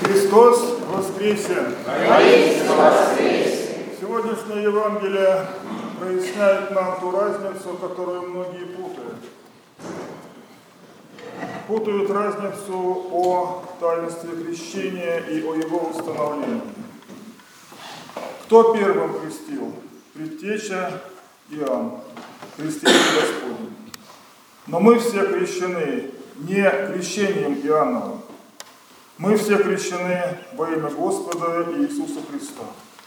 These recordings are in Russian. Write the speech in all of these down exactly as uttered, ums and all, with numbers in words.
Христос воскресе! Воистину воскресе! Сегодняшнее Евангелие проясняет нам ту разницу, которую многие путают. Путают разницу о таинстве крещения и о его установлении. Кто первым крестил? Предтеча Иоанн, креститель Господень. Но мы все крещены не крещением Иоанновым. Мы все крещены во имя Господа Иисуса Христа.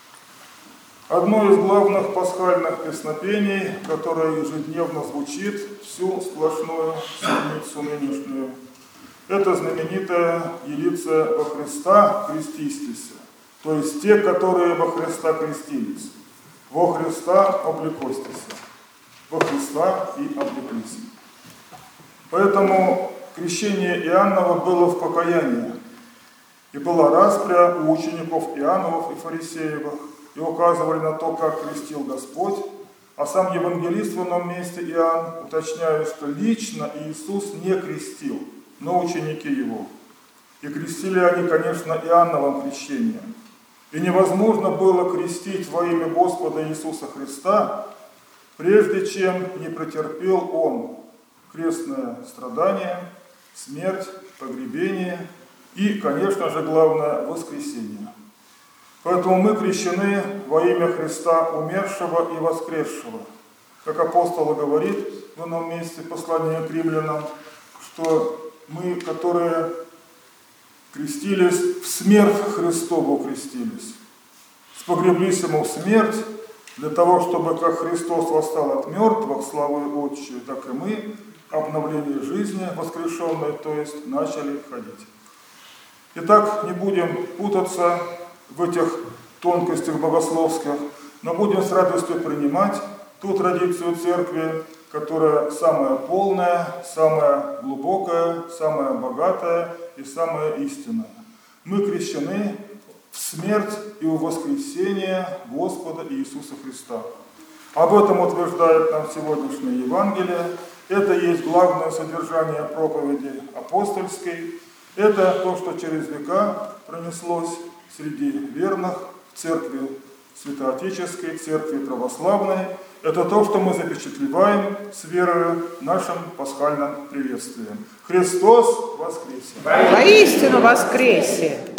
Одно из главных пасхальных песнопений, которое ежедневно звучит всю сплошную седмицу нынешнюю, это знаменитая «Елица во Христа крестистися», то есть те, которые во Христа крестились. Во Христа облекостися, во Христа и облеклись. Поэтому крещение Иоаннова было в покаянии. И была распря у учеников Иоанновых и фарисеевых, и указывали на то, как крестил Господь. А сам евангелист в одном месте Иоанн уточняет, что лично Иисус не крестил, но ученики его. И крестили они, конечно, Иоанновым крещением. И невозможно было крестить во имя Господа Иисуса Христа, прежде чем не претерпел Он крестное страдание, смерть, погребение и, конечно же, главное, воскресение. Поэтому мы крещены во имя Христа умершего и воскресшего. Как апостол говорит в одном месте послания к римлянам, что мы, которые крестились, в смерть Христову крестились. Спогреблись ему в смерть, для того, чтобы как Христос восстал от мертвых славою Отчию, так и мы, обновление жизни воскрешенной, то есть начали ходить. Итак, не будем путаться в этих тонкостях богословских, но будем с радостью принимать ту традицию церкви, которая самая полная, самая глубокая, самая богатая и самая истинная. Мы крещены в смерть и в воскресение Господа Иисуса Христа. Об этом утверждает нам сегодняшнее Евангелие. Это есть главное содержание проповеди апостольской. Это то, что через века пронеслось среди верных в церкви святоотеческой, церкви православной. Это то, что мы запечатлеваем с верой нашим пасхальным приветствием. Христос воскресе! Воистину воскресе!